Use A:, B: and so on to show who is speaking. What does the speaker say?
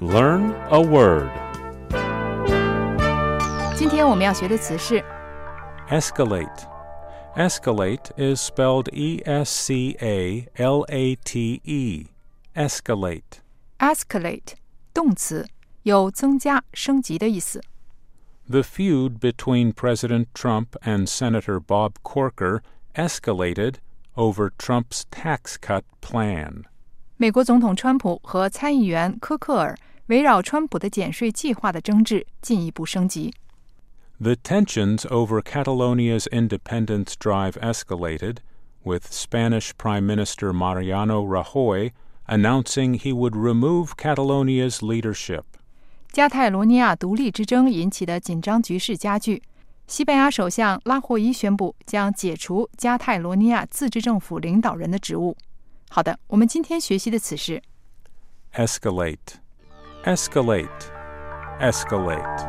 A: Learn a word.
B: 今天我们要学的词是
A: Escalate. Escalate is spelled E-S-C-A-L-A-T-E. Escalate.
B: escalate 动词，有增加、升级的意思。
A: The feud between President Trump and Senator Bob Corker escalated over Trump's tax cut plan.
B: 美国总统川普和参议员科克尔围绕川普的减税计划的争执进一步升级。
A: The tensions over Catalonia's independence drive escalated, with Spanish Prime Minister Mariano Rajoy announcing he would remove Catalonia's leadership.
B: 加泰罗尼亚独立之争引起的紧张局势加剧，西班牙首相拉霍伊宣布将解除加泰罗尼亚自治政府领导人的职务。好的，我们今天学习的词是
A: Escalate. Escalate. Escalate.